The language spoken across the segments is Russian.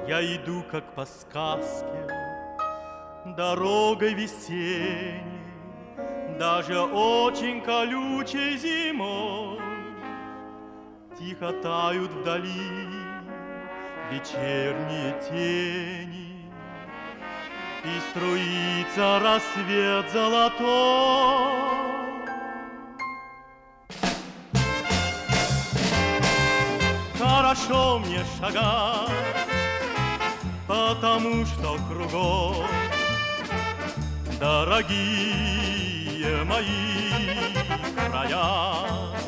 Я иду, как по сказке, дорогой весенней, даже очень колючей зимой. Тихо тают вдали вечерние тени, и струится рассвет золотой. Хорошо мне шагать, потому что кругом дорогие мои края.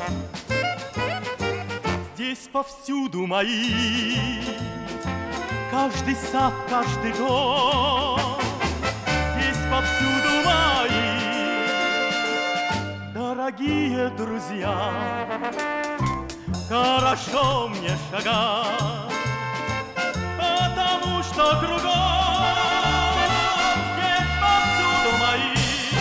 Здесь повсюду мои, каждый сад, каждый дом. Здесь повсюду мои дорогие друзья. Хорошо мне шагать, потому что кругом здесь повсюду мои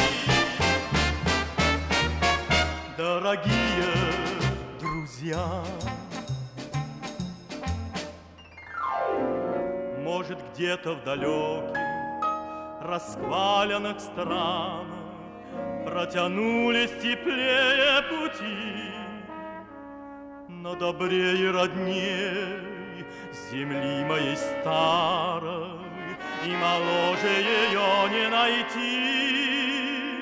дорогие друзья. Может, где-то в далеких раскваленных странах протянулись теплее пути, но добрее и родней земли моей старой, и моложе ее не найти.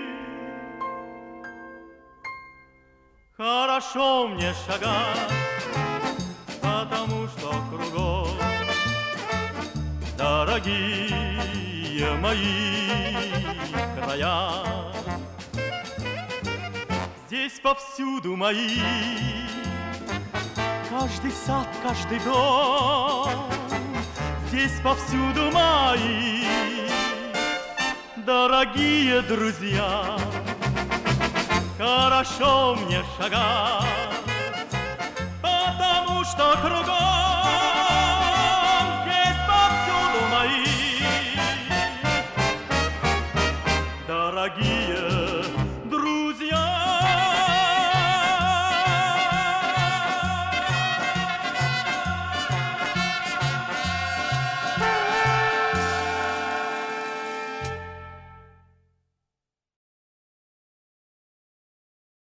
Хорошо мне шагать, потому что кругом дорогие мои края. Здесь повсюду мои, каждый сад, каждый дом. Здесь повсюду мои дорогие друзья. Хорошо мне шагать,